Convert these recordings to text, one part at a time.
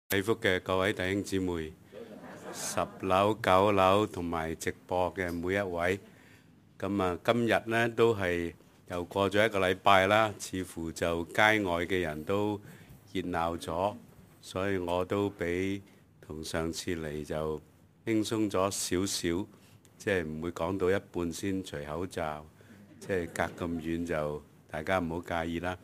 祈福嘅各位弟兄姊妹，10樓、9樓同埋直播嘅每一位，咁啊，今日呢都係又過咗一個禮拜啦，似乎就街外嘅人都熱鬧咗，所以我都比同上次嚟就輕鬆咗少少，即係唔會講到一半先除口罩，即係隔咁遠就大家唔好介意啦。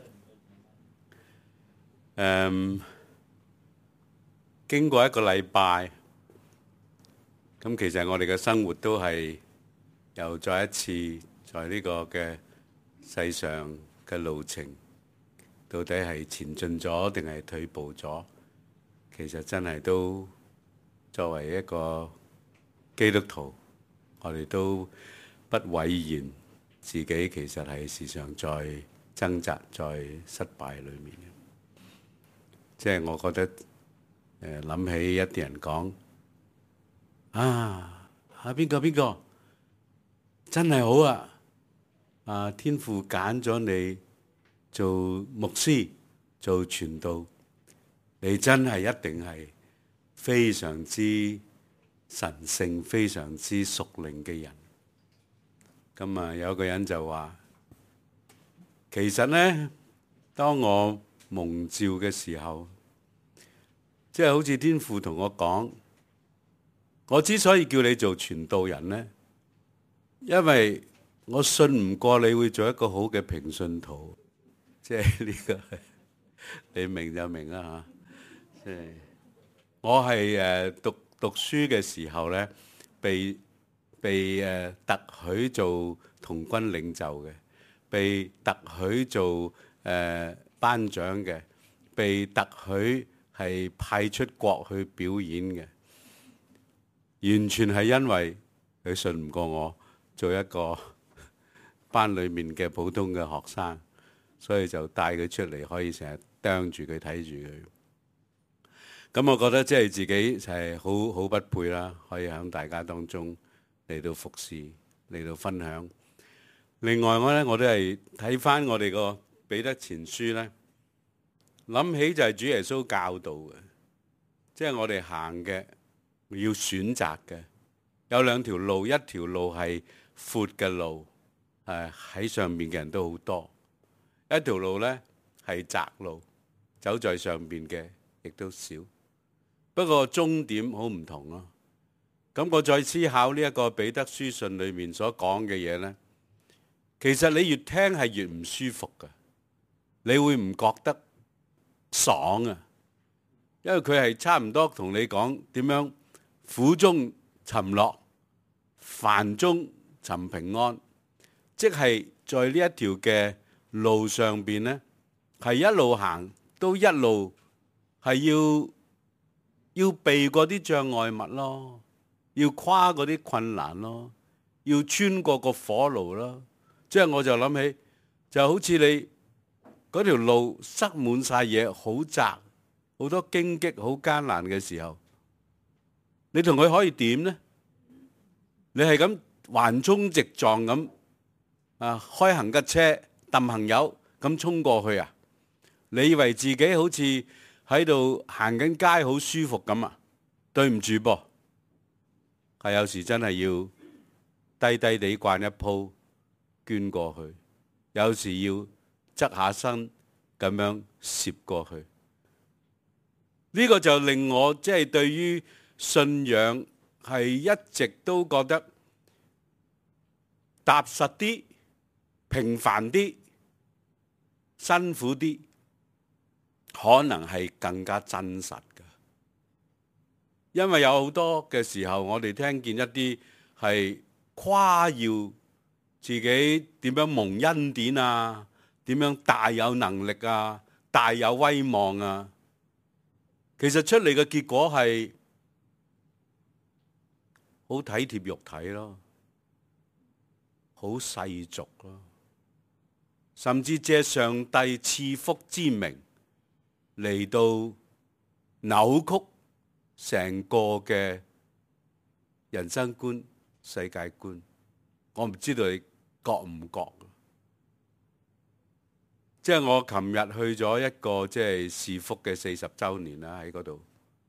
經過一個禮拜，咁其實我哋嘅生活都係又再一次在呢個嘅世上嘅路程，到底係前進咗定係退步咗？其實真係都作為一個基督徒，我哋都不諱言自己其實係時常在掙扎、在失敗裏面嘅。即係我覺得諗起一啲人講邊個真係好啊！天父揀咗你做牧師、做傳道，你真係一定係非常之神聖、非常之屬靈嘅人。咁啊，有個人就話，其實呢，當我蒙召嘅時候，即係好似天父同我講，我之所以叫你做傳道人呢，因為我信唔過你會做一個好嘅平信徒。即係呢個你明就明啦嚇。即係我係讀書嘅時候呢，被特許做童軍領袖嘅，被特許做班長嘅，被特許係派出國去表演嘅，完全係因為佢信唔過我做一個班裏面嘅普通嘅學生，所以就帶佢出嚟，可以成日盯住佢睇住佢。咁我覺得即係自己係好不配啦，可以喺大家當中嚟到服侍，嚟到分享。另外我都係睇翻我哋個彼得前書呢，諗起就係主耶穌教導嘅，即係我哋行嘅要選擇嘅，有兩條路，一條路係闊嘅路，喺上面嘅人都好多；一條路呢係窄路，走在上邊嘅亦都少。不過終點好唔同咯。咁我再思考呢一個彼得書信裏面所講嘅嘢呢，其實你越聽係越唔舒服㗎，你會唔覺得爽啊？因為佢係差唔多同你講點樣苦中尋樂，煩中尋平安，即係在呢一條嘅路上邊呢，係一路行都一路係要避過啲障礙物咯，要跨嗰啲困難咯，要穿過個火爐咯。即係我就諗起，就好似你嗰條路塞滿晒嘢，好窄，好多荊棘，好艱難嘅時候，你同佢可以點呢？你係咁橫衝直撞咁開行架車揼行油咁衝過去啊？你以為自己好似喺度行緊街好舒服咁啊？對唔住噃，係有時真係要低低地慣一鋪捐過去，有時要側下身咁樣攝過去。呢個就令我即係對於信仰係一直都覺得踏實啲、平凡啲、辛苦啲，可能係更加真實㗎。因為有好多嘅時候，我哋聽見一啲係誇耀自己點樣蒙恩典啊，點樣大有能力啊，大有威望啊，其實出嚟嘅結果係好體貼肉體咯，好世俗咯，甚至借上帝賜福之名嚟到扭曲成個嘅人生觀、世界觀。我唔知道你覺唔覺？即係我琴日去咗一個即係侍福嘅40週年啦，喺嗰度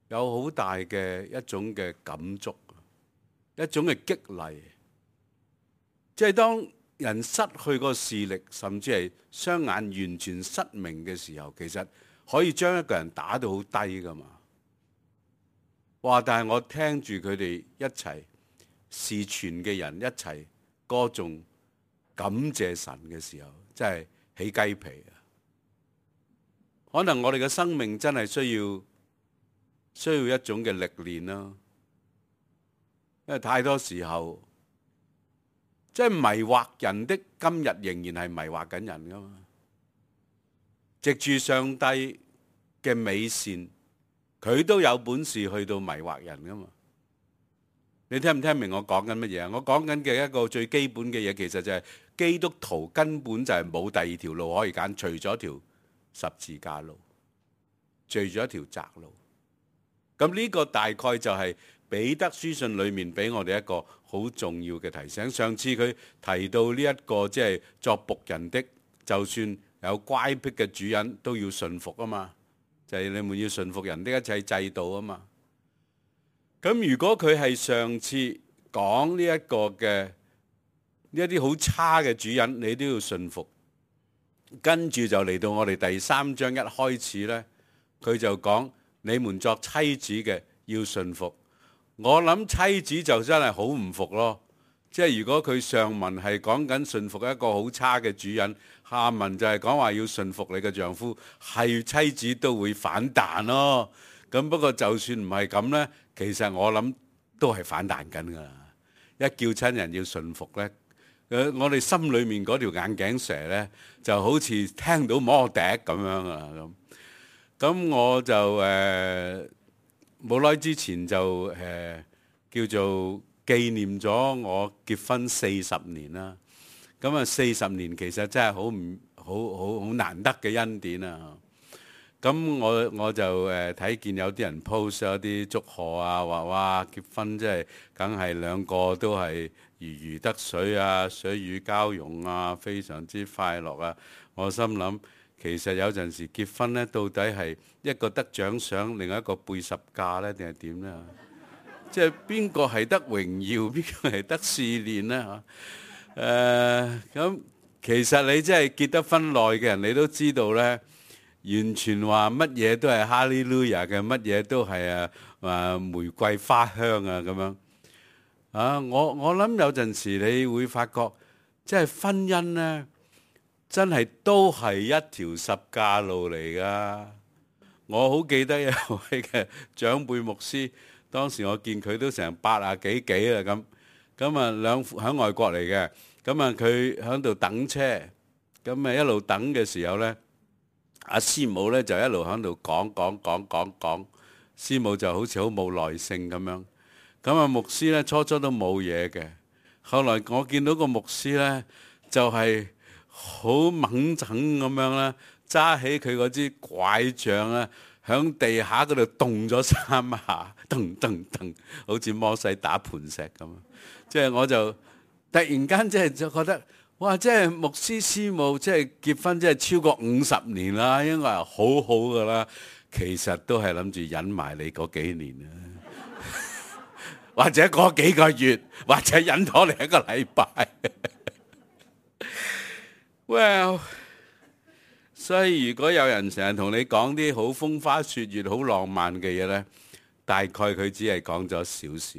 有好大嘅一種嘅感觸，一種嘅激勵。即係當人失去個視力，甚至係雙眼完全失明嘅時候，其實可以將一個人打到好低噶嘛。哇！但係我聽住佢哋一齊視傳嘅人一齊歌頌感謝神嘅時候，真係起雞皮啊！可能我哋嘅生命真係需要一種嘅歷練啦，因為太多時候即係迷惑人的，今日仍然係迷惑緊人噶嘛。藉住上帝嘅美善，佢都有本事去到迷惑人噶嘛？你聽唔聽明我講緊乜嘢啊？我講緊嘅一個最基本嘅嘢，其實就係基督徒根本就係冇第二條路可以揀，除咗條十字架路，除咗一條窄路。咁呢個大概就係彼得書信裏面俾我哋一個好重要嘅提醒。上次佢提到呢一個即係作僕人的，就算有乖僻嘅主人都要順服啊嘛。就係你們要順服人的一切制度啊嘛。咁如果佢係上次講呢一個嘅呢一啲好差嘅主人，你都要順服。跟住就嚟到我哋第3章一開始呢，佢就講你們作妻子嘅要順服。我諗妻子就真係好唔服咯。即係如果佢上文係講緊順服一個好差嘅主人，下文就係講話要順服你嘅丈夫，係妻子都會反彈咯。咁不過就算唔係咁呢，其實我諗都係反彈緊㗎。一叫親人要順服呢，我哋心裏面嗰條眼鏡蛇呢，就好似聽到魔笛咁樣啊。咁我就冇耐之前就叫做紀念咗我結婚40年啦。咁啊40年其實真係好難得嘅恩典啊！咁我就睇見有啲人 post 咗啲祝賀啊，話哇結婚即係梗係兩個都係如魚得水啊，水乳交融啊，非常之快樂啊！我心諗其實有陣時結婚呢，到底係一個得獎賞，另外一個背十架呢，定係點呢？即係邊個係得榮耀，邊個係得試煉呢？咁其實你真係結得婚耐嘅人，你都知道呢，完全話乜嘢都係哈利路亞嘅，乜嘢都係玫瑰花香啊咁樣啊！我諗有陣時你會發覺，即係婚姻呢，真係都係一條十架路嚟噶。我好記得有位嘅長輩牧師。當時我見佢都成80幾啦咁啊喺外國嚟嘅，咁啊佢喺度等車，咁啊一路等嘅時候呢，阿師母呢就一路喺度講，師母就好似好冇耐性咁樣，咁啊牧師呢初都冇嘢嘅，後來我見到個牧師呢就係好猛整咁樣啦，揸起佢嗰支拐杖呢，響地下嗰度動咗3下，噔，好似摩西打磐石咁。即係我就突然間就覺得，哇！即係牧師師母即係結婚，即係超過50年啦，應該係好好噶啦。其實都係諗住忍埋你嗰幾年啦，或者嗰幾個月，或者忍咗你1個禮拜。Well。所以如果有人成日同你講啲好風花雪月、好浪漫嘅嘢呢，大概佢只係講咗少少，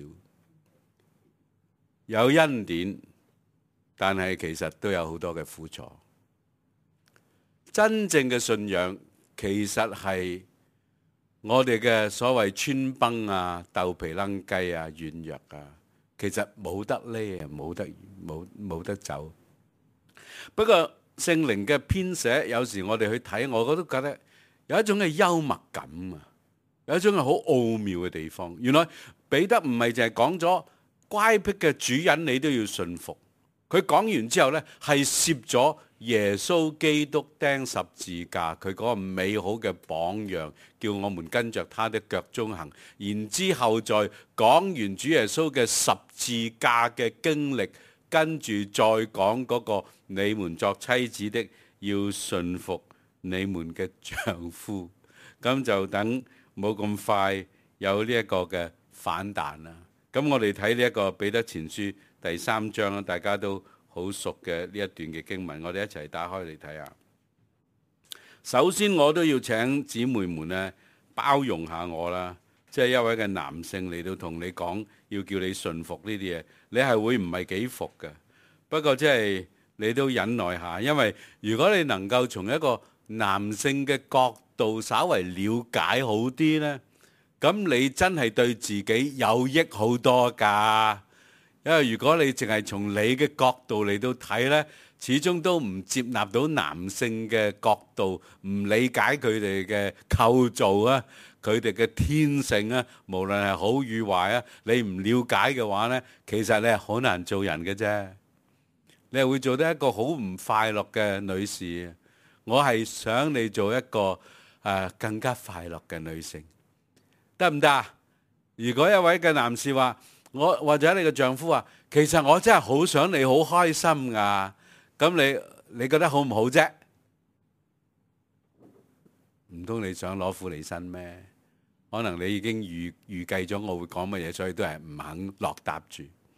有恩典，但係其實都有好多嘅苦楚。真正嘅信仰其實係我哋嘅所謂穿崩啊、豆皮楞雞啊、軟弱啊，其實冇得匿啊，冇得走。不過聖靈嘅編寫，有時我哋去睇，我都覺得有一種嘅幽默感啊，有一種係好奧妙嘅地方。原來彼得唔係淨係講咗乖僻嘅主人，你都要順服。佢講完之後呢，係攝咗耶穌基督釘十字架，佢嗰個美好嘅榜樣，叫我們跟着他的腳蹤行。然之後再講完主耶穌嘅十字架嘅經歷，跟住再講嗰個你們作妻子的要順服你們嘅丈夫。咁就等冇咁快有呢一個嘅反彈啦。咁我哋睇呢一個彼得前書第3章啦，大家都好熟嘅呢一段嘅經文，我哋一齊打開嚟睇下。首先我都要請姊妹們咧包容下我啦，即係一位嘅男性嚟到同你講，要叫你順服呢啲嘢，你係會唔係幾服嘅？不過即係你都忍耐下，因為如果你能夠從一個男性嘅角度稍為了解好啲呢，咁你真係對自己有益好多㗎。因為如果你淨係從你嘅角度嚟到睇呢，始終都唔接納到男性嘅角度，唔理解佢哋嘅構造啊，佢哋嘅天性啊，無論係好與壞啊，你唔了解嘅話呢，其實你係好難做人嘅啫。你係會做得一個好唔快樂嘅女士。我係想你做一個更加快樂嘅女性，得唔得啊？如果一位嘅男士話，我或者你嘅丈夫話，其實我真係好想你好開心㗎，咁你覺得好唔好啫？唔通你想攞苦嚟辛咩？可能你已經預計咗我會講乜嘢，所以都係唔肯落答住。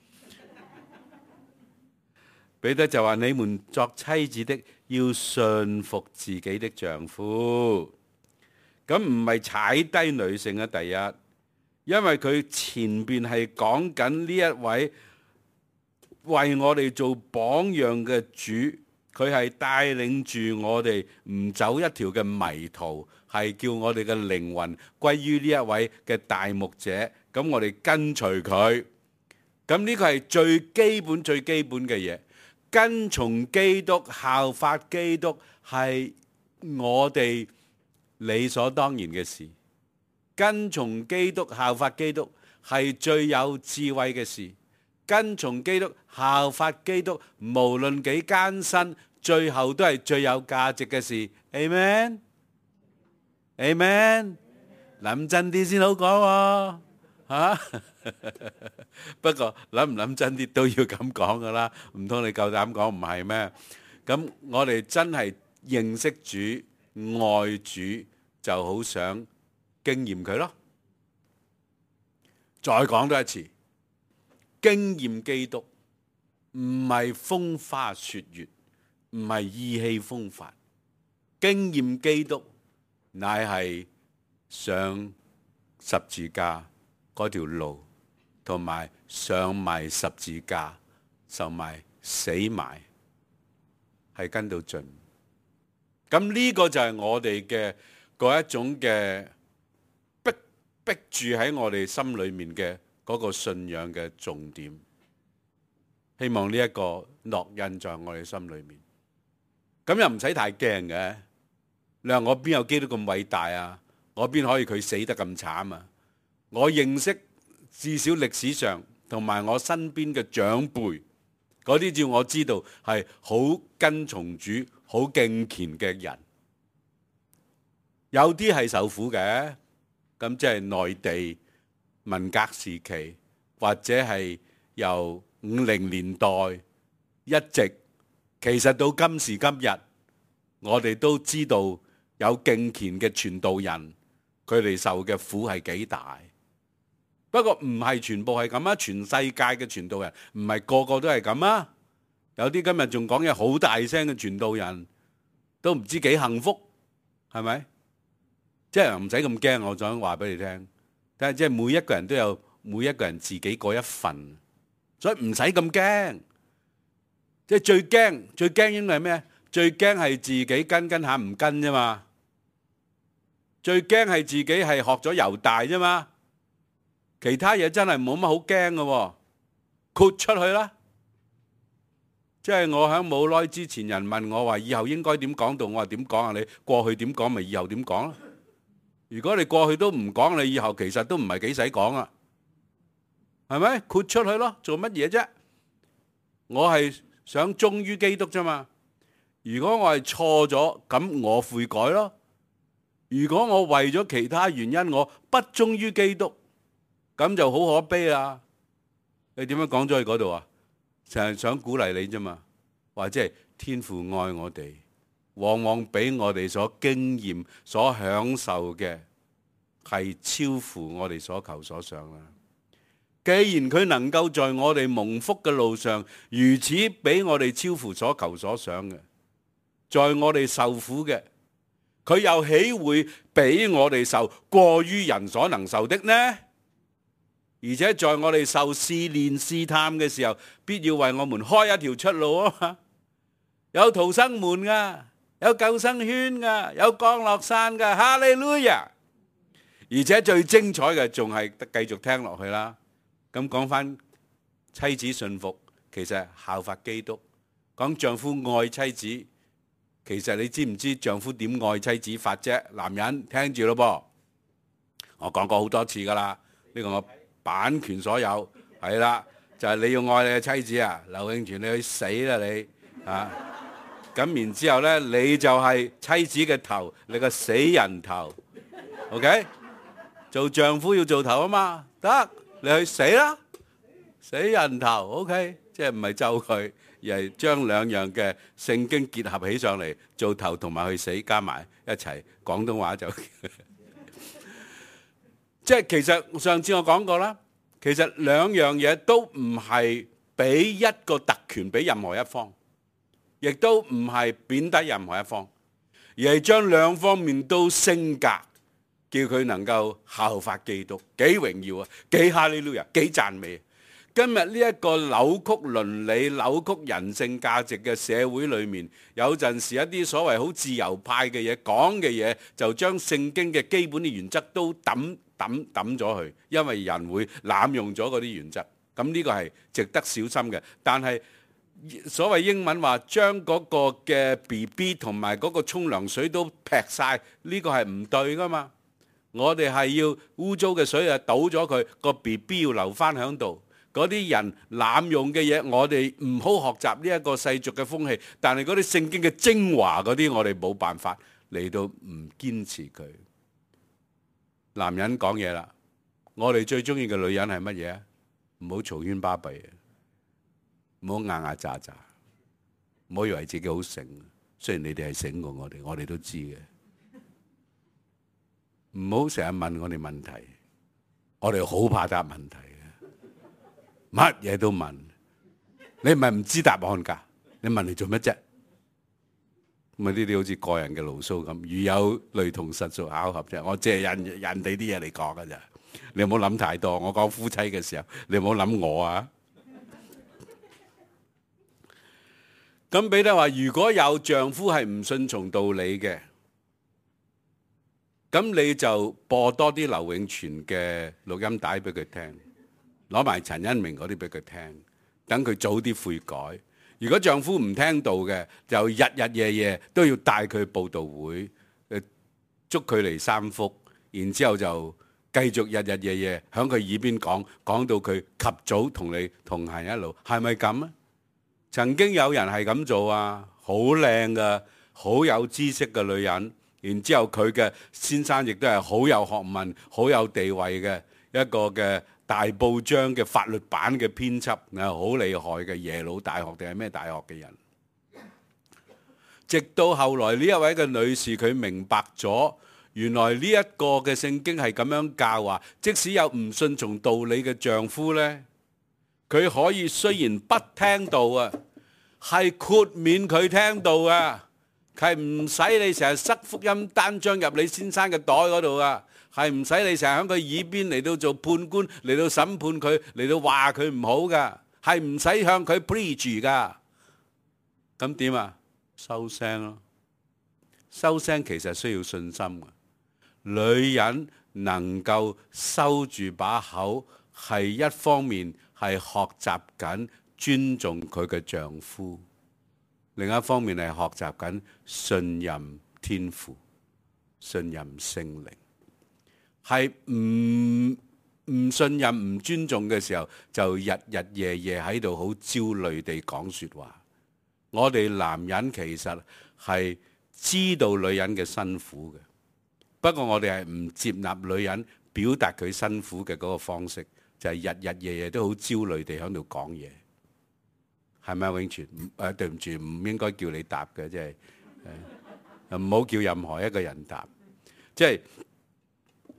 彼得就話：你們作妻子的要順服自己的丈夫。咁唔係踩低女性啊，第一，因為佢前邊係講緊呢一位為我哋做榜樣嘅主，佢係帶領住我哋唔走一條嘅迷途，係叫我哋嘅靈魂歸於呢一位嘅大牧者。咁我哋跟隨佢，咁呢個係最基本最基本嘅嘢。跟從基督、效法基督係我哋理所當然嘅事。跟從基督、效法基督係最有智慧嘅事。跟從基督、效法基督，無論幾艱辛，最後都係最有價值嘅事。Amen， Amen， 諗真啲先好講喎。不過諗唔諗真啲都要咁講噶啦，唔通你夠膽講唔係咩？咁我哋真係認識主、愛主，就好想經驗佢咯。再講多一次，經驗基督唔係風花雪月，唔係意氣風發，經驗基督乃係上十字架嗰條路，同埋上埋十字架，受埋死埋，係跟到盡。咁呢個就係我哋嘅嗰一種嘅逼住喺我哋心裏面嘅嗰個信仰嘅重點。希望呢一個烙印在我哋心裏面。咁又唔使太驚嘅。你話我邊有基督咁偉大啊？我邊可以佢死得咁慘啊？我認識至少歷史上同埋我身邊嘅長輩嗰啲，照我知道係好跟從主、好敬虔嘅人。有啲係受苦嘅，咁即係內地文革時期，或者係由50年代一直，其實到今時今日，我哋都知道有敬虔嘅傳道人，佢哋受嘅苦係幾大。不過唔係全部係咁啊，全世界嘅傳道人唔係個個都係咁啊。有啲今日仲講嘢好大聲嘅傳道人，都唔知幾幸福，係咪？即係唔使咁驚，我想話俾你聽。但係即係每一個人都有每一個人自己嗰一份，所以唔使咁驚。即係最驚應該係咩？最驚係自己跟下唔跟啫嘛。最驚係自己係學咗猶大啫嘛。其他嘢真係冇乜好驚嘅，豁出去啦！即係我喺冇耐之前，人問我話以後應該點講道，我話點講啊？你過去點講咪以後點講咯？如果你過去都唔講，你以後其實都唔係幾使講啊，係咪？豁出去咯，做乜嘢啫？我係想忠於基督啫嘛。如果我係錯咗，咁我悔改咯。如果我為咗其他原因我不忠於基督，咁就好可悲啦！你點樣講咗去嗰度啊？成日想鼓勵你啫嘛，或者係天父愛我哋，往往比我哋所經驗、所享受嘅係超乎我哋所求所想啦。既然佢能夠在我哋蒙福嘅路上如此俾我哋超乎所求所想嘅，在我哋受苦嘅，佢又豈會俾我哋受過於人所能受的呢？而且在我哋受試煉試探嘅時候，必要為我們開一條出路啊嘛！有逃生門噶，有救生圈噶，有降落傘噶，哈利路亞！而且最精彩嘅仲係繼續聽落去啦。咁講翻妻子信服，其實係效法基督。講丈夫愛妻子，其實你知唔知丈夫點愛妻子法啫？男人聽住咯噃，我講過好多次噶啦，呢個我版權所有係啦，就係你要愛你嘅妻子啊，劉永全你去死啦你啊！咁然之後咧，你就係妻子嘅頭，你個死人頭 ，OK？ 做丈夫要做頭啊嘛，得。你去死啦，死人頭 ，OK， 即係唔係咒佢，而係將兩樣嘅聖經結合起上嚟，做頭同埋去死加埋一齊，廣東話就即係其實上次我講過啦，其實兩樣嘢都唔係俾一個特權俾任何一方，亦都唔係貶低任何一方，而係將兩方面都升格。叫佢能夠效法基督，幾榮耀啊，幾哈利路亞，幾讚美。今日呢一個扭曲倫理、扭曲人性價值嘅社會裏面，有陣時一啲所謂好自由派嘅嘢講嘅嘢，就將聖經嘅基本嘅原則都抌咗去，因為人會濫用咗嗰啲原則。咁呢個係值得小心嘅。但係所謂英文話將嗰個嘅 BB 同埋嗰個沖涼水都劈晒，呢個係唔對噶嘛。我哋係要污糟嘅水啊，倒咗佢，個 BB 要留翻喺度。嗰啲人濫用嘅嘢，我哋唔好學習呢一個世俗嘅風氣。但係嗰啲聖經嘅精華嗰啲，我哋冇辦法嚟到唔堅持佢。男人講嘢啦，我哋最中意嘅女人係乜嘢？唔好嘈喧巴閉，唔好牙牙喳喳，唔好以為自己好醒。雖然你哋係醒過我哋都知嘅。唔好成日問我哋問題，我哋好怕答問題嘅，乜嘢都問。你唔係唔知答案㗎，你問嚟做乜啫？咁啊呢啲好似個人嘅牢騷咁，如有雷同實屬巧合啫。我只係引人哋啲嘢嚟講㗎咋，你唔好諗太多。我講夫妻嘅時候，你唔好諗我啊。咁彼得話：如果有丈夫係唔順從道理嘅，咁你就播多啲劉永全嘅錄音帶俾佢聽，攞埋陳恩明嗰啲俾佢聽，等佢早啲悔改。如果丈夫唔聽道嘅，就日日夜夜都要帶佢去佈道會，捉佢嚟三福，然之後就繼續日日夜夜喺佢耳邊講到佢及早同你同行一路，係咪咁啊？曾經有人係咁做啊，好靚㗎，好有知識嘅女人。然之後佢嘅先生亦都係好有學問、好有地位嘅一個嘅大報章嘅法律版嘅編輯，好厲害嘅耶魯大學定係咩大學嘅人。直到後來呢一位嘅女士，佢明白咗原來呢一個嘅聖經係咁樣教話，即使有唔順從道理嘅丈夫呢，佢可以雖然不聽道啊，係豁免佢聽道啊。係唔使你成日塞福音單張入你先生嘅袋嗰度啊！係唔使你成日喺佢耳邊嚟到做判官，嚟到審判佢，嚟到話佢唔好噶，係唔使向佢 preach 噶。咁點啊？收聲咯！收聲其實需要信心嘅。女人能夠收住把口，係一方面係學習緊尊重佢嘅丈夫。另一方面係學習緊信任天父、信任聖靈，係唔信任、唔尊重嘅時候，就日日夜夜喺度好焦慮地講說話。我哋男人其實係知道女人嘅辛苦嘅，不過我哋係唔接納女人表達佢辛苦嘅嗰個方式，就係日日夜夜都好焦慮地喺度講嘢。係咪永全？對唔住，唔應該叫你答嘅，即係唔好叫任何一個人答。即係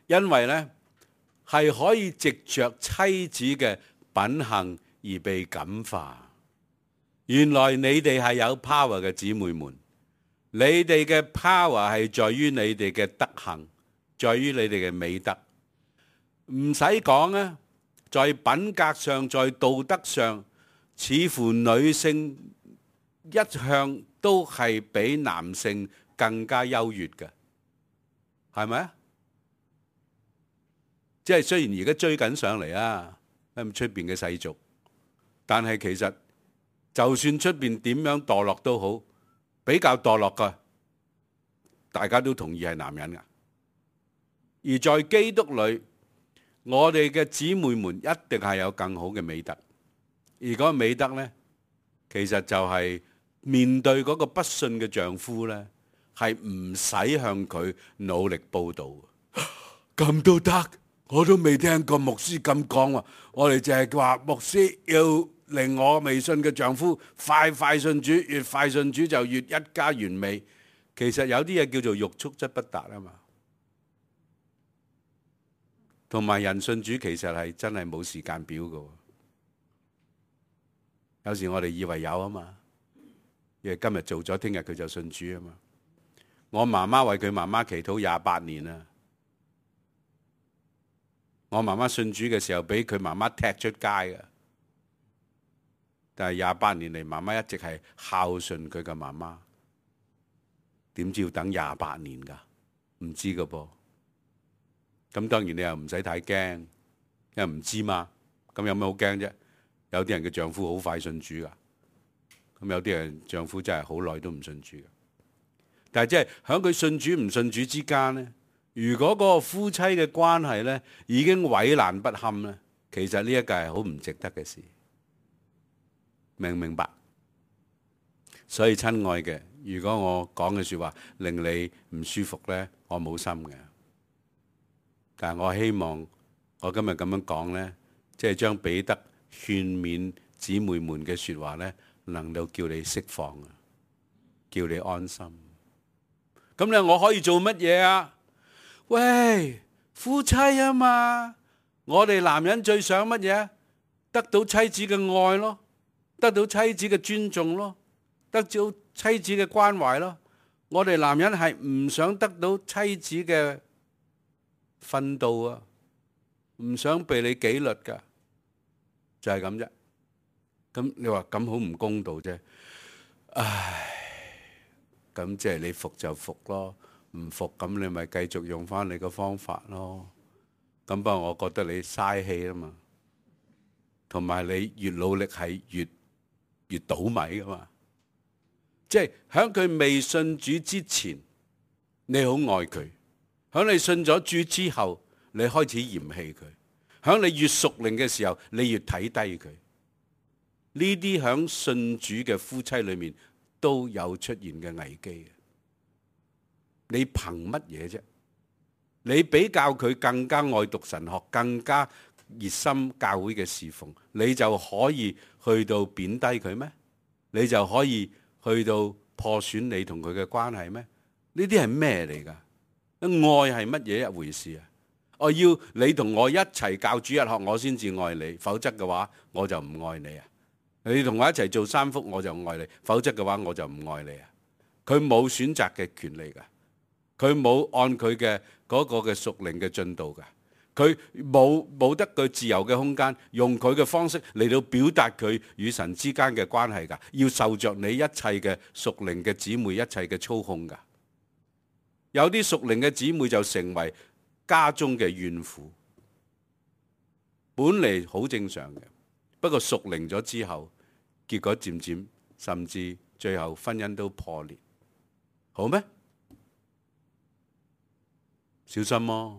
因為呢係可以藉着妻子嘅品行而被感化。原來你哋係有 power 嘅姊妹們，你哋嘅 power 係在於你哋嘅德行，在於你哋嘅美德。唔使講啊，在品格上，在道德上，似乎女性一向都係比男性更加優越嘅，係咪啊？即係雖然而家追緊上嚟啊，咁出邊嘅世俗，但係其實就算出邊點樣墮落都好，比較墮落嘅，大家都同意係男人噶。而在基督裏，我哋嘅姊妹們一定係有更好嘅美德。而嗰個美德呢，其實就係面對嗰個不信嘅丈夫呢，係唔使向佢努力報道。咁都得？我都未聽過牧師咁講喎。我哋淨係話牧師要令我未信嘅丈夫快快信主，越快信主就越一家完美。其實有啲嘢叫做欲速則不達啊嘛。同埋人信主其實係真係冇時間表㗎。有時我哋以為有啊嘛，因為今日做咗，聽日佢就信主啊嘛。我媽媽為佢媽媽祈禱28年啦。我媽媽信主嘅時候，俾佢媽媽踢出街嘅，但係28年嚟，媽媽一直係孝順佢嘅媽媽。點知要等28年㗎？唔知㗎噃。咁當然你又唔使太驚，因為唔知嘛。咁有咩好驚啫？有啲人嘅丈夫好快信主㗎，咁有啲人丈夫真係好耐都唔信主㗎。但係即係喺佢信主唔信主之間呢，如果嗰個夫妻嘅關係呢已經毀爛不堪呢，其實呢一個係好唔值得嘅事，明唔明白？所以親愛嘅，如果我講嘅說話令你唔舒服呢，我冇心嘅。但係我希望我今日咁樣講呢，即係將彼得勸勉姊妹們嘅說話呢，能夠叫你釋放啊，叫你安心。咁咧，我可以做乜嘢啊？喂，夫妻啊嘛，我哋男人最想乜嘢？得到妻子嘅愛咯，得到妻子嘅尊重咯，得到妻子嘅關懷咯。我哋男人係唔想得到妻子嘅訓導啊，唔想被你紀律噶，就係咁啫。咁你話咁好唔公道啫？唉，咁即係你服就服咯。唔服咁你咪繼續用翻你個方法咯。咁不過我覺得你嘥氣啊嘛，同埋你越努力係越倒米噶嘛。即係喺佢未信主之前，你好愛佢；喺你信咗主之後，你開始嫌棄佢；喺你越屬靈嘅時候，你越睇低佢。呢啲喺信主嘅夫妻裏面都有出現嘅危機。你憑乜嘢啫？你比較佢更加愛讀神學，更加熱心教會嘅侍奉，你就可以去到貶低佢咩？你就可以去到破損你同佢嘅關係咩？呢啲係咩嚟㗎？愛係乜嘢一回事啊？我要你同我一齊教主日學，我先至愛你，否則嘅話我就唔愛你啊！你同我一齊做三福，我就愛你，否則嘅話我就唔愛你啊！佢冇選擇嘅權利㗎。佢冇按佢嘅嗰個嘅屬靈嘅進度㗎，佢冇得佢自由嘅空間，用佢嘅方式嚟到表達佢與神之間嘅關係㗎，要受着你一切嘅屬靈嘅姊妹一切嘅操控㗎。有啲屬靈嘅姊妹就成為家中嘅怨婦，本嚟好正常嘅，不過屬靈咗之後，結果漸漸甚至最後婚姻都破裂，好咩？小心喎！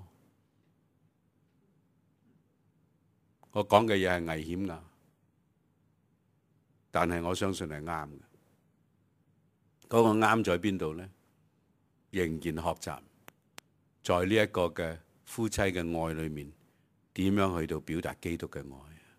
我講嘅嘢係危險㗎，但係我相信係啱嘅。嗰個啱在邊度呢？仍然學習在呢一個嘅夫妻嘅愛裏面，點樣去到表達基督嘅愛。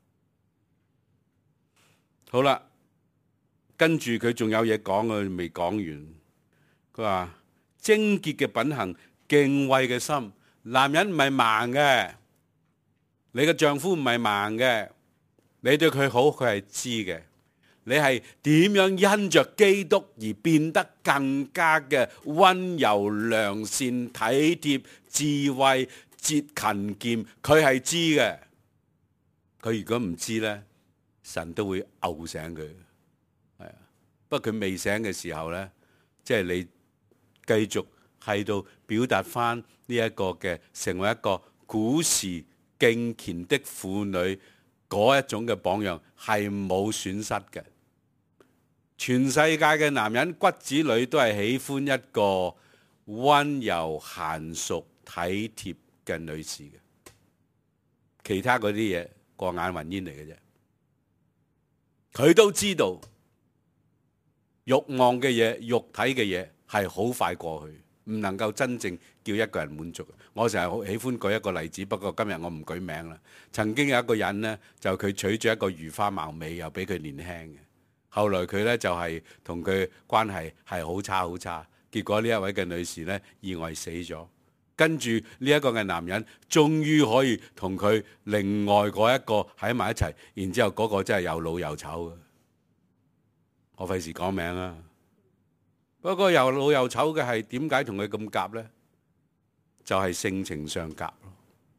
好啦，跟住佢仲有嘢講，佢未講完。佢話貞潔嘅品行、敬畏嘅心， 男人唔係盲嘅，你嘅丈夫唔係盲嘅，你對佢好，佢係知嘅。你係點樣因着基督而變得更加嘅溫柔、良善、體貼、智慧、節勤儉，佢係知嘅。佢如果唔知呢，神都會嘔醒佢。係啊，不過佢未醒嘅時候呢，即係你繼續喺度表達翻呢一個嘅，成為一個古時敬虔的婦女嗰一種嘅榜樣，係冇損失嘅。全世界嘅男人骨子裏都係喜歡一個溫柔嫻淑體貼嘅女士嘅，其他嗰啲嘢過眼雲煙嚟嘅啫。佢都知道慾望嘅嘢、肉體嘅嘢係好快過去，唔能夠真正叫一個人滿足。我成日好喜歡舉一個例子，不過今日我唔舉名啦。曾經有一個人呢，就佢娶咗一個如花貌美又比佢年輕嘅。後來佢呢就係同佢關係係好差好差，結果呢一位嘅女士呢意外死咗，跟住呢一個嘅男人終於可以同佢另外嗰一個喺埋一齊，然之後嗰個真係又老又醜嘅，我費事講名啊。不過又老又醜嘅係點解同佢咁夾呢？就係性情上夾咯。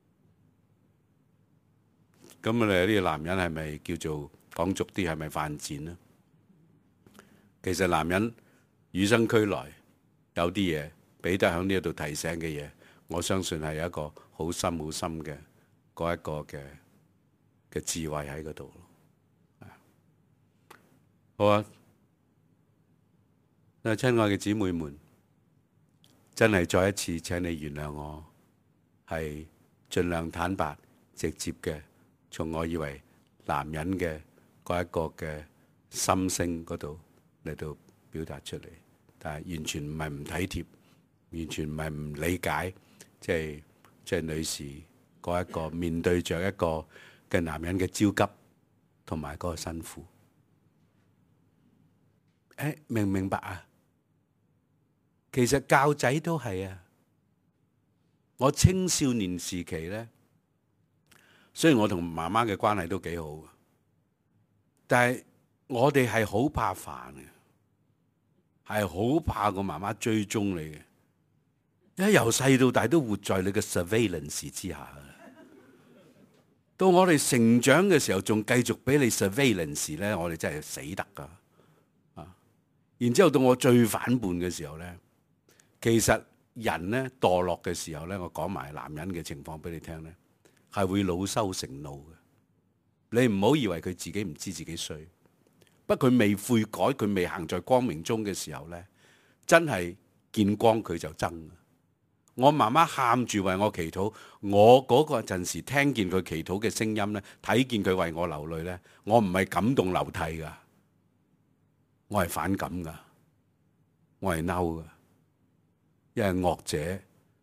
咁你呢個男人係咪叫做講俗啲係咪犯賤呢？其實男人與生俱來有啲嘢彼得喺呢度提醒嘅嘢，我相信係有一個好深好深嘅嗰一個嘅智慧喺嗰度咯。好啊，親愛嘅姊妹們，真係再一次請你原諒我，係盡量坦白直接嘅，從我以為男人嘅嗰一個嘅心聲嗰度嚟到表達出嚟，但係完全唔係唔體貼，完全唔係唔理解，即係女士嗰一個面對着一個嘅男人嘅焦急同埋嗰個辛苦。明唔明白啊？其實教仔都係啊。我青少年時期咧，雖然我同媽媽嘅關係都幾好，但係我哋係好怕煩嘅。係好怕個媽媽追蹤你嘅，因為由細到大都活在你嘅 surveillance 之下。到我哋成長嘅時候，仲繼續俾你 surveillance 咧，我哋真係死得噶。然之後到我最反叛嘅時候咧，其實人咧墮落嘅時候咧，我講埋男人嘅情況俾你聽咧，係會惱羞成怒嘅。你唔好以為佢自己唔知自己衰。不過佢未悔改，佢未行在光明中嘅時候呢，真係見光佢就憎。我媽媽喊住為我祈禱，我嗰個陣時聽見佢祈禱嘅聲音呢，睇見佢為我流淚呢，我唔係感動流涕噶，我係反感噶，我係嬲噶，因為惡者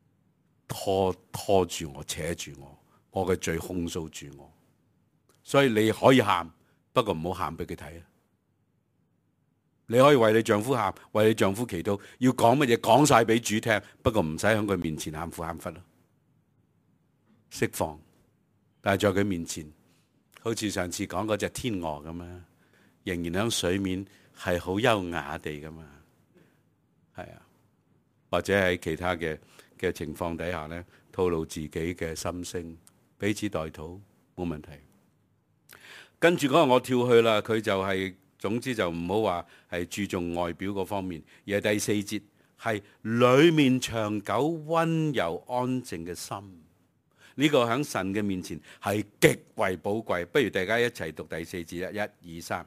拖住我，扯住我嘅罪控訴住我，所以你可以喊，不過唔好喊俾佢睇啊！你可以為你丈夫喊，為你丈夫祈禱，要講乜嘢講晒俾主聽，不過唔使喺佢面前喊苦喊忽咯，釋放。但係在佢面前，好似上次講嗰隻天鵝咁啊，仍然喺水面係好優雅地咁啊，係啊，或者喺其他嘅情況底下咧，吐露自己嘅心聲，彼此代禱冇問題。跟住嗰個我跳去啦，佢就係。總之就唔好話係注重外表嗰方面，而係第四節係裏面長久溫柔安靜嘅心，呢個喺神嘅面前係極為寶貴。不如大家一齊讀第四節，一、二、三。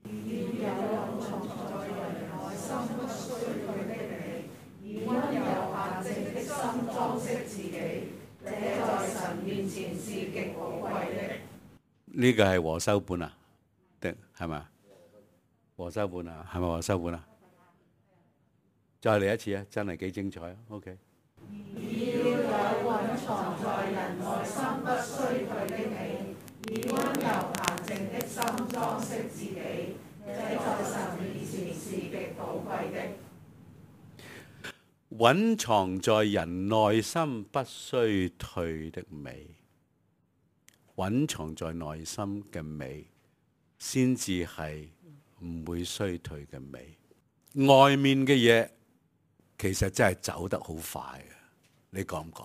呢個係和修本啊？定係嘛？和修本啊，係咪和修本啊？再嚟一次啊，真係幾精彩啊 ！OK。要有蘊藏在人內心不衰退的美，以溫柔閒靜的心裝飾自己，這在神面前是極寶貴的。 蘊藏在人內心不衰退的美，蘊藏在內心嘅美，先至係唔會衰退嘅美。外面嘅嘢其實真係走得好快嘅，你覺唔覺？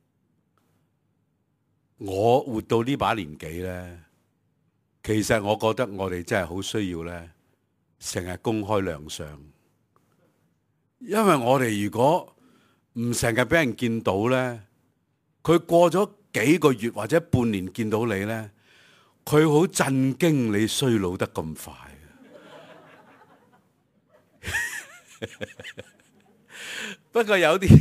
我活到呢把年紀咧，其實我覺得我哋真係好需要咧，成日公開亮相。因為我哋如果唔成日俾人見到咧，佢過咗幾個月或者半年見到你咧，佢好震驚你衰老得咁快。不過有啲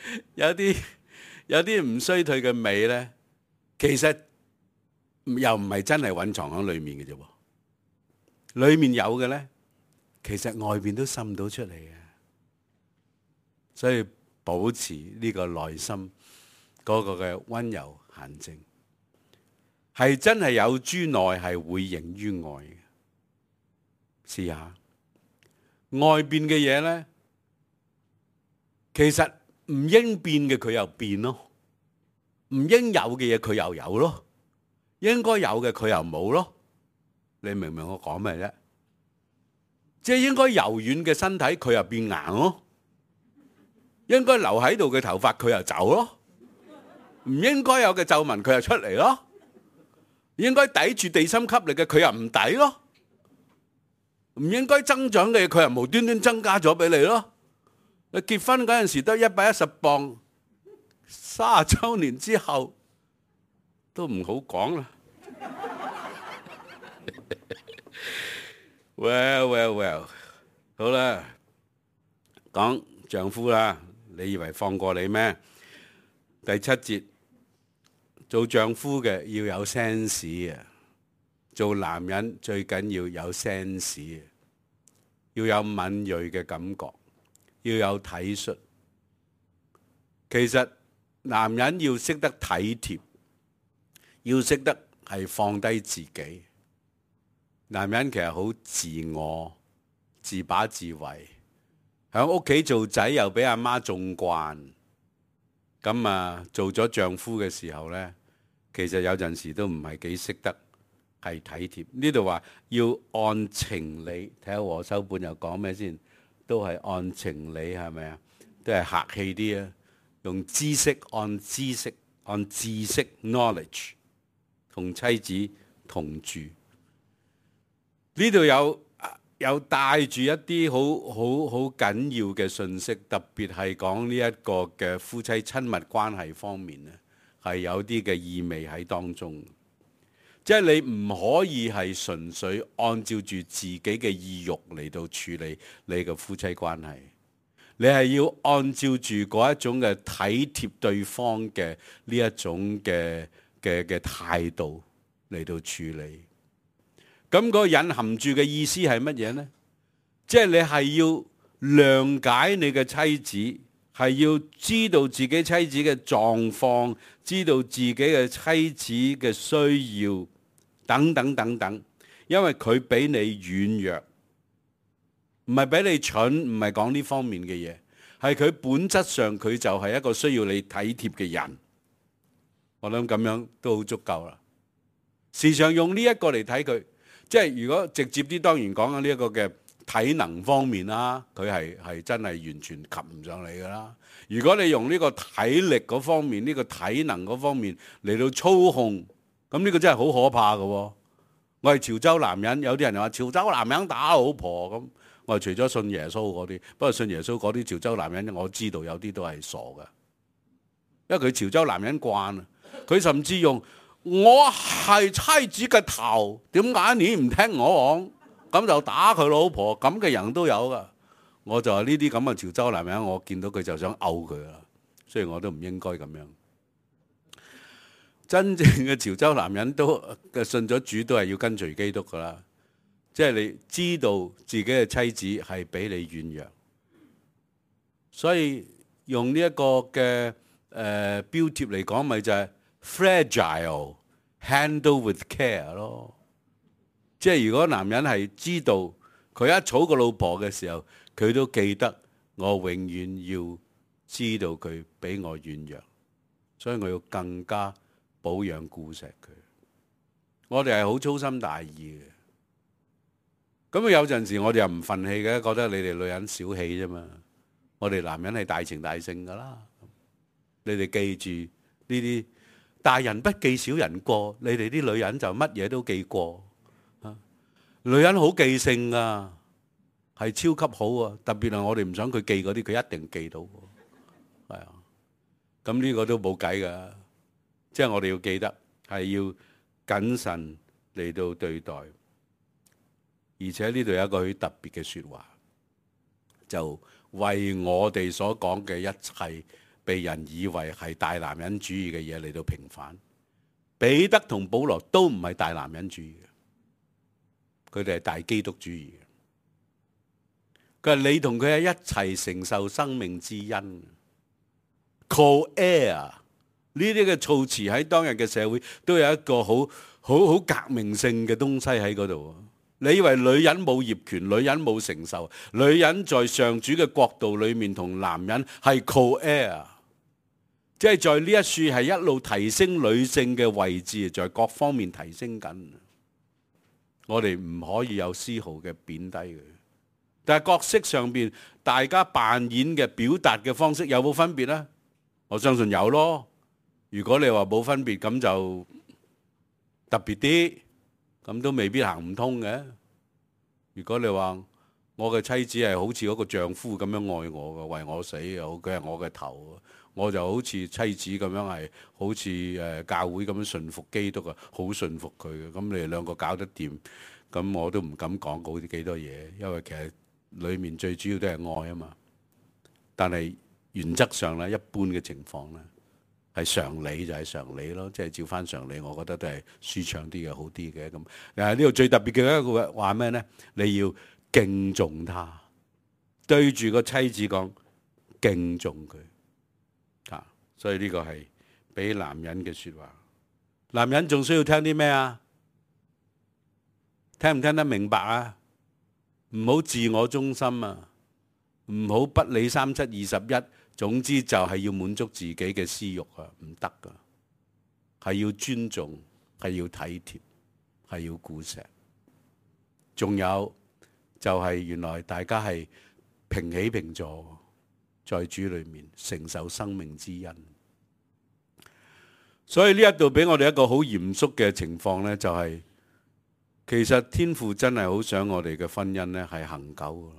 唔衰退嘅美咧，其實又唔係真係蘊藏喺裏面嘅啫。裏面有嘅咧，其實外邊都滲到出嚟嘅。所以保持呢個內心嗰個嘅溫柔閒靜，係真係有諸內係會形於外嘅。試下外邊嘅嘢咧，其實唔應變嘅佢又變咯，唔應有嘅嘢佢又有咯，應該有嘅佢又冇咯。你明唔明我講咩啫？即係應該柔軟嘅身體佢又變硬咯，應該留喺度嘅頭髮佢又走咯，唔應該有嘅皺紋佢又出嚟咯，應該抵住地心吸力嘅佢又唔抵咯，唔應該增長嘅嘢佢又無端端增加咗俾你咯。你結婚嗰陣時得110磅，30週年之後都唔好講啦。Well，好啦，講丈夫啦，你以為放過你咩？第7節，做丈夫嘅要有 sense 啊，做男人最緊要有 sense， 要有敏銳嘅感覺，要有體恤。其實男人要識得體貼，要識得係放低自己。男人其實好自我、自把自為，喺屋企做仔又俾阿媽縱慣，咁啊做咗丈夫嘅時候呢，其實有陣時都唔係幾識得係體貼。呢度話要按情理，睇下和修本又講咩先，都係按情理，係咪啊？都係客氣啲啊，用知識按知識按知識 knowledge 同妻子同住。呢度有帶住一啲好緊要嘅信息，特別係講呢一個嘅夫妻親密關係方面咧，係有啲嘅意味喺當中。即係你唔可以係純粹按照住自己嘅意欲嚟到處理你嘅夫妻關係，你係要按照住嗰一種嘅體貼對方嘅呢一種嘅態度嚟到處理。咁嗰個隱含住嘅意思係乜嘢呢？即係你係要諒解你嘅妻子，係要知道自己妻子嘅狀況，知道自己嘅妻子嘅需要，等等等等。因為佢比你軟弱，唔係比你蠢，唔係講呢方面嘅嘢，係佢本質上佢就係一個需要你體貼嘅人。我諗咁樣都好足夠啦。時常用呢一個嚟睇佢。即係如果直接啲，當然講緊呢一個嘅體能方面啦，佢係真係完全及唔上你噶啦。如果你用呢個體力嗰方面，呢個體能嗰方面嚟到操控，咁呢個真係好可怕噶。我係潮州男人，有啲人話潮州男人打老婆咁。我係除咗信耶穌嗰啲，不過信耶穌嗰啲潮州男人，我知道有啲都係傻噶，因為佢潮州男人慣啊，佢甚至用。我係妻子嘅頭，點解你唔聽我講？咁就打佢老婆，咁嘅人都有噶。我就話呢啲咁嘅潮州男人，我見到佢就想毆佢啦。雖然我都唔應該咁樣。真正嘅潮州男人都信咗主，都係要跟隨基督噶啦。即係你知道自己嘅妻子係比你軟弱，所以用呢一個嘅標貼嚟講，咪就係。Fragile, handle with care 咯，即係如果男人係知道佢一娶個老婆嘅時候，佢都記得我永遠要知道佢比我軟弱，所以我要更加保養顧錫佢。我哋係好粗心大意嘅。咁有陣時我哋又唔忿氣嘅，覺得你哋女人小氣啫嘛。我哋男人係大情大性噶啦。你哋記住呢啲大人不記小人過，你哋啲女人就乜嘢都記過。女人好記性啊，係超級好啊。特別係我哋唔想佢記嗰啲，佢一定記到。係啊，咁呢個都冇計噶。即係我哋要記得係要謹慎嚟到對待。而且呢度有一個好特別嘅說話，就為我哋所講嘅一切被人以為係大男人主義嘅嘢嚟到平反。彼得同保羅都唔係大男人主義嘅，佢哋係大基督主義嘅。佢話你同佢係一齊承受生命之恩 ，co-heir 呢啲嘅措辭喺當日嘅社會都有一個好革命性嘅東西喺嗰度。你以為女人冇業權，女人冇承受，女人在上主嘅國度裏面同男人係 co-heir， 即係在呢一處係一路提升女性嘅位置，在各方面提升緊。我哋唔可以有絲毫嘅貶低佢，但係角色上邊大家扮演嘅表達嘅方式有冇分別呢？我相信有咯。如果你話冇分別，咁就特別啲。咁都未必行唔通嘅。如果你話我嘅妻子係好似嗰個丈夫咁樣愛我嘅，為我死，佢係我嘅頭，我就好似妻子咁樣係好似教會咁樣順服基督啊，好順服佢嘅。咁你哋兩個搞得掂，咁我都唔敢講嗰啲幾多嘢，因為其實裡面最主要都係愛啊嘛。但係原則上咧，一般嘅情況咧，係常理就係常理咯，即係照翻常理，我覺得都係舒暢啲嘅，好啲嘅咁。呢度最特別嘅一個話咩咧？你要敬重他，對住個妻子講敬重佢啊。所以呢個係俾男人嘅說話。男人仲需要聽啲咩啊？聽唔聽得明白啊？唔好自我中心啊，唔好不理3721。總之就係要滿足自己嘅私欲啊，唔得噶，係要尊重，係要體貼，係要顧惜。仲有就係原來大家係平起平坐，在主裏面承受生命之恩。所以呢一度俾我哋一個好嚴肅嘅情況呢，就係其實天父真係好想我哋嘅婚姻呢係恆久。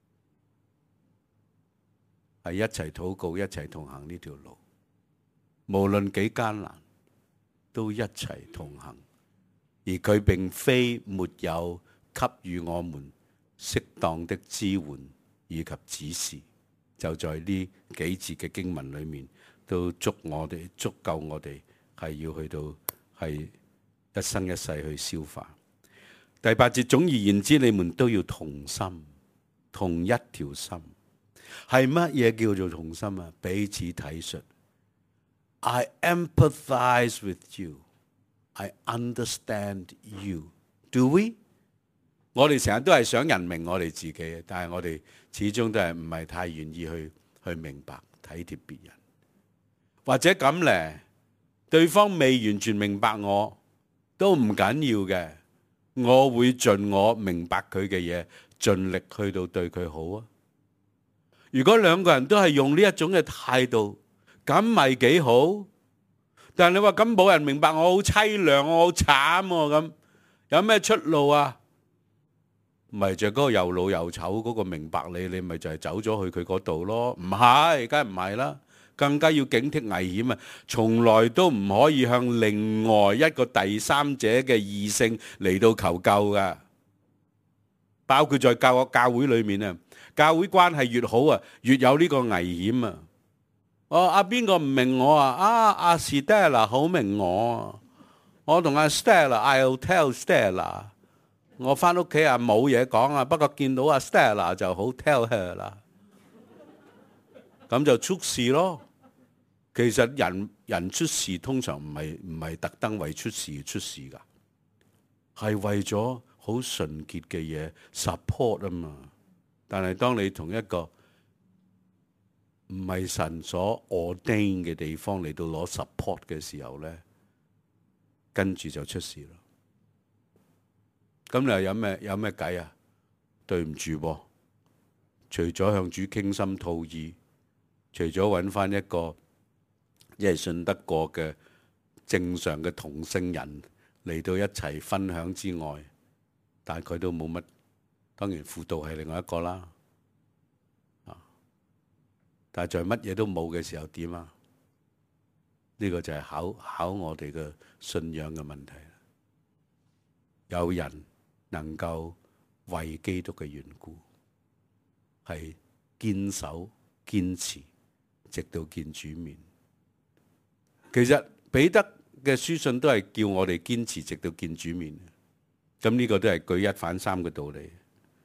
係一齊禱告，一齊同行呢條路，無論幾艱難，都一齊同行。而佢並非沒有給予我們適當的支援以及指示，就在呢幾節嘅經文裏面，都足夠我哋係要去到係一生一世去消化。第8節，總而言之，你們都要同心，同一條心。係乜嘢叫做同心啊？彼此體恤。I empathize with you. I understand you. Do we？ 我哋成日都係想人明我哋自己，但係我哋始終都係唔係太願意去明白體貼別人。或者咁咧，對方未完全明白我都唔緊要嘅，我會盡我明白佢嘅嘢，盡力去到對佢好啊。如果兩個人都係用呢一種嘅態度，咁咪幾好？但係你話咁冇人明白我好淒涼，我好慘咁，有咩出路啊？咪就嗰個又老又醜嗰個明白你，你咪就係走咗去佢嗰度咯？唔係，梗係唔係啦，更加要警惕危險啊！從來都唔可以向另外一個第三者嘅異性嚟到求救噶，包括在教會裏面啊。教會關係越好啊，越有呢個危險啊！阿邊個唔明我啊？阿 Stella 好明我，我同阿 Stella，I'll tell Stella， 我翻屋企啊冇嘢講啊，不過見到阿 Stella 就好 tell her 啦，咁就出事咯。其實人出事通常唔係特登為出事而出事噶，係為咗好純潔嘅嘢 support 啊嘛。但係當你同一個唔係神所 ordain 嘅地方嚟到攞 support 嘅時候咧，跟住就出事啦。咁你又有咩計啊？對唔住噃，除咗向主傾心吐意，除咗揾翻一個一係信得過嘅正常嘅同性人嚟到一齊分享之外，大概都冇乜。當然輔導係另外一個啦，但係在乜嘢都冇嘅時候點啊？呢個就係考我哋嘅信仰嘅問題。有人能夠為基督嘅緣故係堅守堅持，直到見主面。其實彼得嘅書信都係叫我哋堅持直到見主面。咁呢個都係舉一反三嘅道理。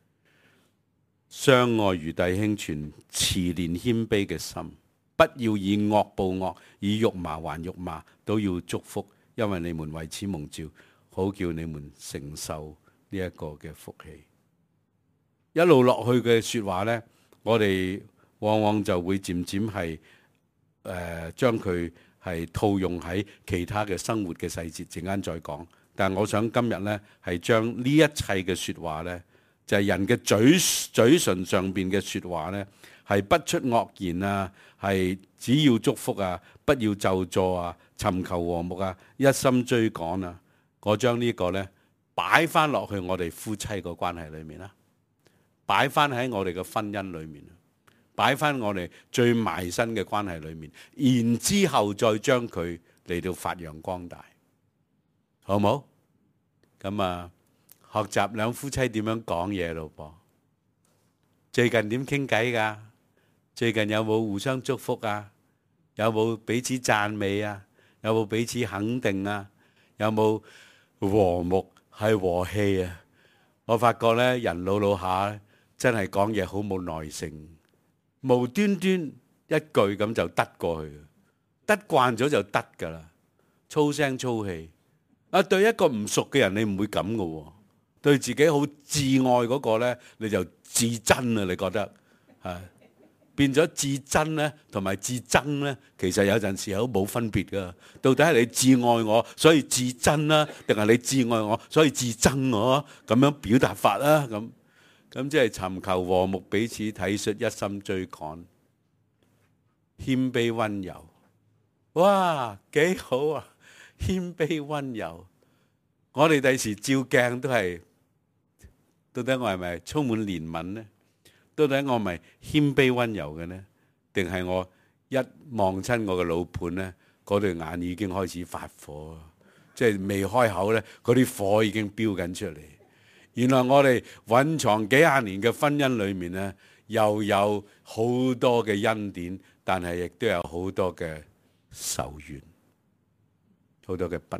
相愛如弟兄，存慈憐謙卑嘅心，不要以惡報惡，以辱罵還辱罵，都要祝福，因為你們為此蒙召，好叫你們承受呢一個嘅福氣。一路落去嘅說話呢，我哋往往就會漸漸係將佢係套用喺其他嘅生活嘅細節，陣間再講。但係我想今日呢，係將呢一切嘅說話呢，就係人嘅嘴唇上邊嘅說話呢，係不出惡言啊，係只要祝福啊，不要咒詛啊，尋求和睦啊，一心追趕啊。我將呢個呢擺翻落去我哋夫妻個關係裏面啦，擺翻喺我哋嘅婚姻裏面，擺翻我哋最埋身嘅關係裏面，然之後再將佢嚟到發揚光大，好冇？咁啊，學習兩夫妻點樣講嘢咯噃。最近點傾偈㗎？最近有冇互相祝福啊？有冇彼此讚美啊？有冇彼此肯定啊？有冇和睦係和氣啊？我發覺咧，人老下真係講嘢好冇耐性，無端端一句咁就得過去，得慣咗就得㗎啦，粗聲粗氣。啊，對一個唔熟嘅人，你唔會咁嘅喎。對自己好至愛嗰個咧，你就至真啊！你覺得係變咗至真咧，同埋至憎咧，其實有陣時好冇分別噶。到底係你至愛我，所以至真啦，定係你至愛我，所以至憎我？咁樣表達法啦，咁即係尋求和睦，彼此體恤，一心追趕，謙卑溫柔。哇，幾好啊！謙卑溫柔，我哋第時照鏡都係，到底我係咪充滿憐憫呢？到底我係咪謙卑溫柔嘅呢？定係我一望親我嘅老伴呢，嗰對眼已經開始發火，即係未開口呢，嗰啲火已經飆緊出嚟。原來我哋蘊藏幾廿年嘅婚姻裏面呢，又有好多嘅恩典，但係亦都有好多嘅仇怨。好多嘅不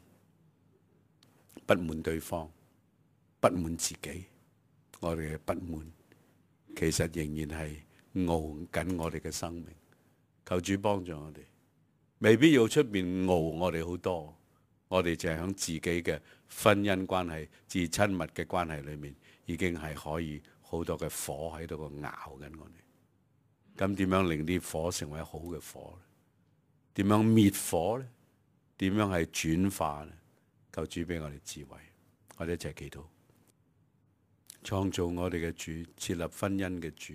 滿對方，不滿自己，我哋嘅不滿，其實仍然係熬緊我哋嘅生命。求主幫助我哋，未必要出邊熬我哋好多，我哋就係響自己嘅婚姻關係、至親密嘅關係裏面，已經係可以好多嘅火喺度個熬緊我哋。咁點樣令啲火成為好嘅火咧？點樣滅火咧？點樣係轉化呢？求主俾我哋智慧，我哋一齊祈禱。創造我哋嘅主，設立婚姻嘅主。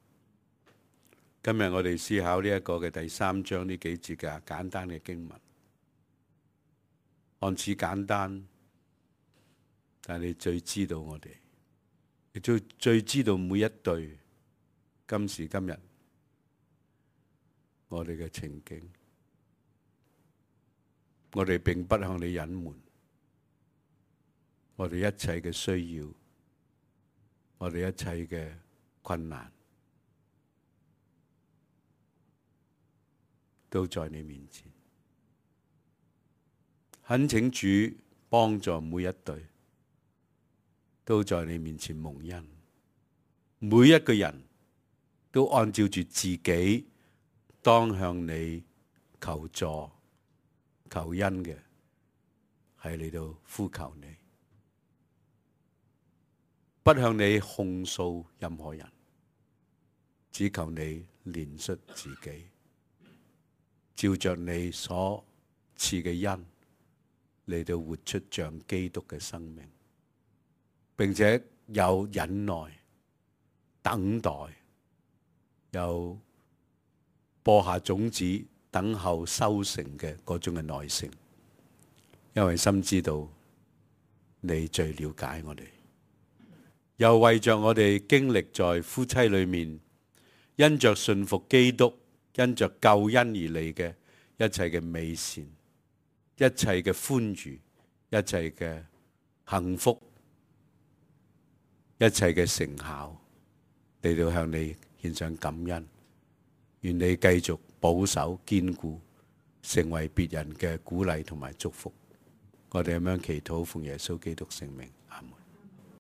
今日我哋思考呢一個嘅第3章呢幾節嘅簡單嘅經文，看似簡單，但係你最知道我哋，你最知道每一對今時今日我哋嘅情景。我哋並不向你隱瞞，我哋一切嘅需要，我哋一切嘅困難，都在你面前。懇請主幫助每一對，都在你面前蒙恩。每一個人都按照住自己當向你求助求恩嘅，係嚟到呼求你，不向你控訴任何人， 只求你憐恤自己，照着你所賜嘅恩嚟到活出像基督嘅生命，並且有忍耐、等待，有播下種子、等候收成嘅嗰種嘅耐性，因為深知道你最了解我哋，又為着我哋經歷在夫妻裏面，因着信服基督，因着救恩而嚟嘅一切嘅美善、一切嘅歡愉、一切嘅幸福、一切嘅成效，嚟到向你獻上感恩。願你繼續保守堅固，成為別人嘅鼓勵同埋祝福。我哋咁樣祈禱，奉耶穌基督聖名。